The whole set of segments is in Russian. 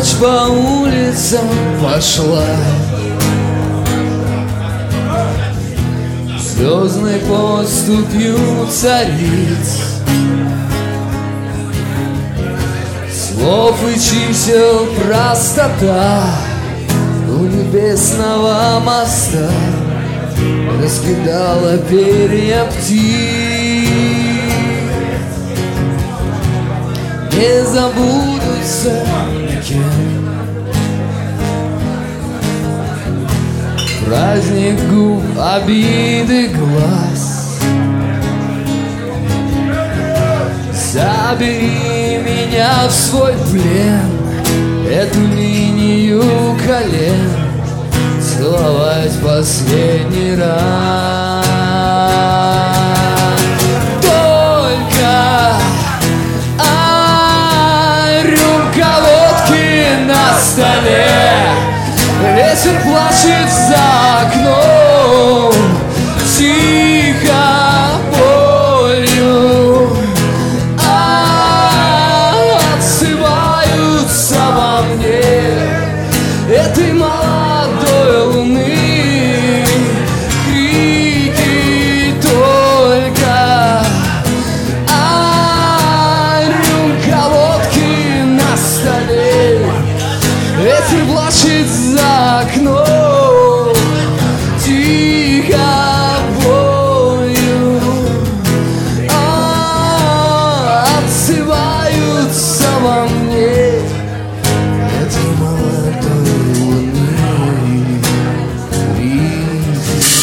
Ночь по улицам пошла, звездной поступью цариц, слов и чисел простота у небесного моста раскидала перья птиц. Не забудутся никем праздник губ, обиды глаз. Забери меня в свой плен, эту линию колен целовать последний раз. Только рюмка водки на столе, ветер плачет за окном, тихо болью отзываются во мне этой молодой луны крики. Только рюмка водки на столе, ветер плачет за окном, тихо болью отзываются во мне этой молодой луны крики.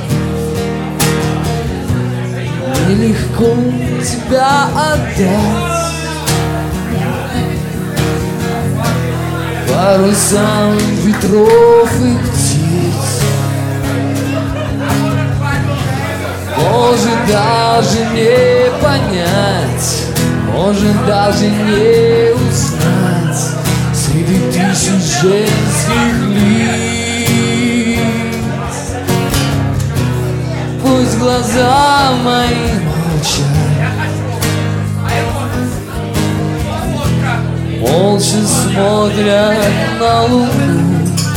Нелегко тебя отдать парусам ветров и птиц. Может даже не понять, может даже не узнать среди тысяч женских лиц. Пусть глаза мои молчат, молча смотрят на луну.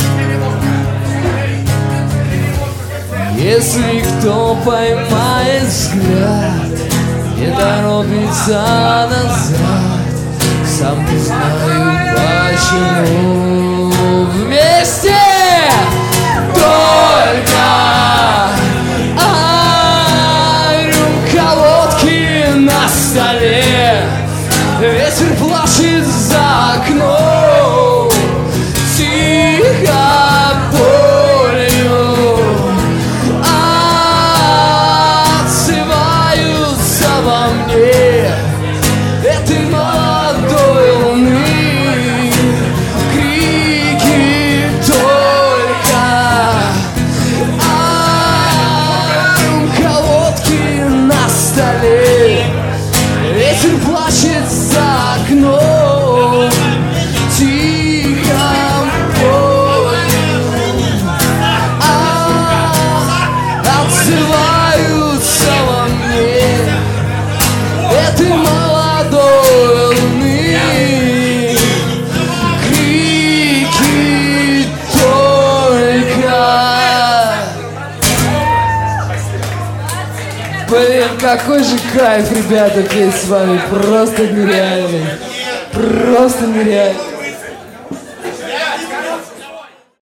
Если кто поймает взгляд, не торопится назад, сам не знаю почему. Вместе только рюмка водки на столе, ветер плачет за окном, тихо болью отзываются во мне этой молодой луны крики. Только рюмка водки на столе, ветер плачет за окном, тихо болью отзываются во мне этой молодой луны крики. Только блин, какой же кайф, ребята, петь с вами, просто нереальный, просто нереальный.